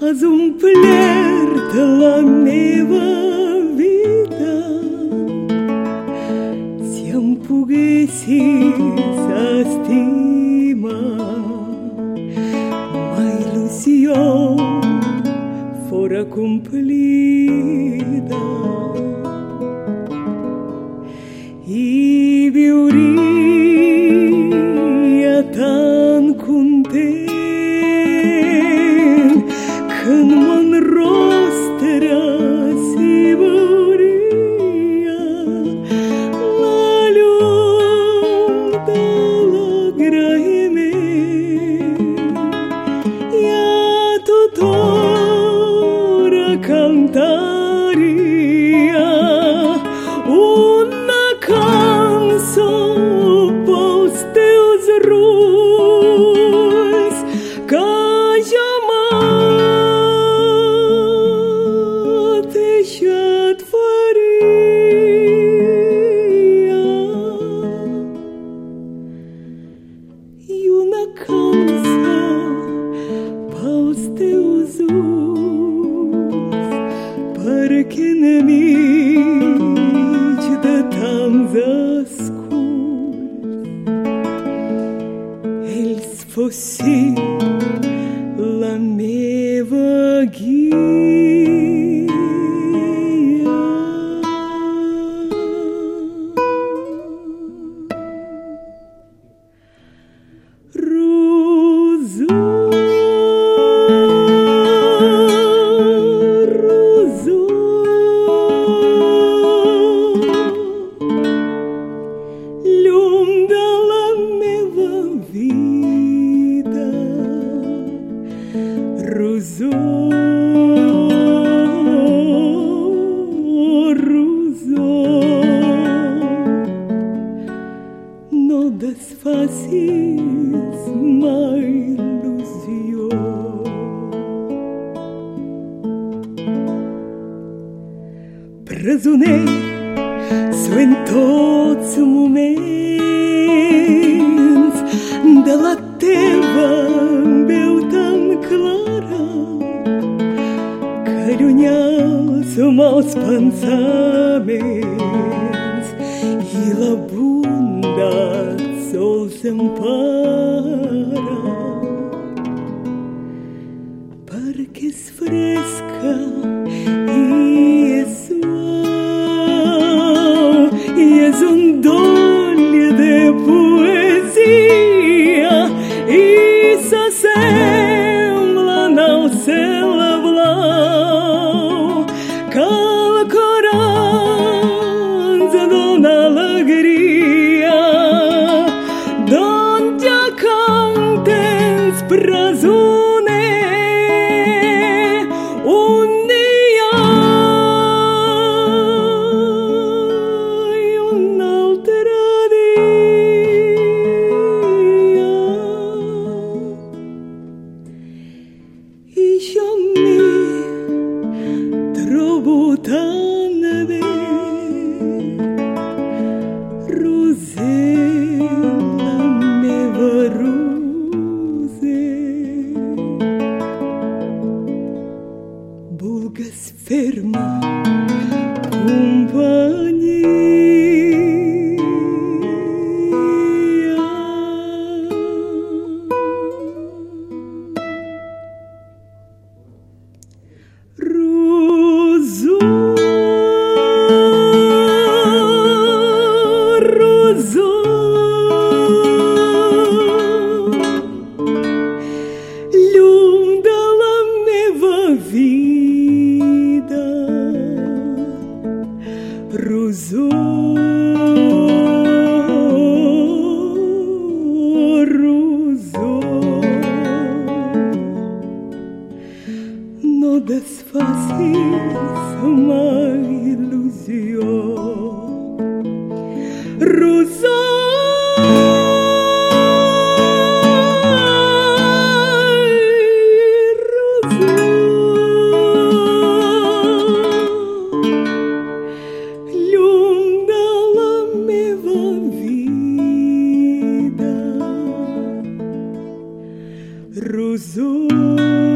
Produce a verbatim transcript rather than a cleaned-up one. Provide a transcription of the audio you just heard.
Azi umplert la meva vida, siam pugesi sa stima, ma ilusion fora cumplida. I viuria tan content când mă-n rostera siburia la llum de la graime ia tutora cantaria una cançó pels teus rulls que jamais deixat faria i una cançó pels teus ulls perquè enmig de tants esculls ells fossin la meva guia. Rosó, rosó, llum de la meva vida. Rosó, rosó, no desfacis mai il·lusió. Presoner so en tots moments de la teva veu tan clara que allunyats som els pensaments i la bondat sols empara perquè és fresca i és suau i és un doll de poesia i s'assemblen al cel blau que el cor ens dona alegria d'on ja cantens presoner un dia i un altre dia i jo m'hi trobo tan bé. Roser, la meva Roser, vulgues fer-me companyia. Rosó, rosó, llum de la meva vida. Rosó, rosó, no desfacis mai il·lusió. Rosó, llum de la meva vida. Rosó.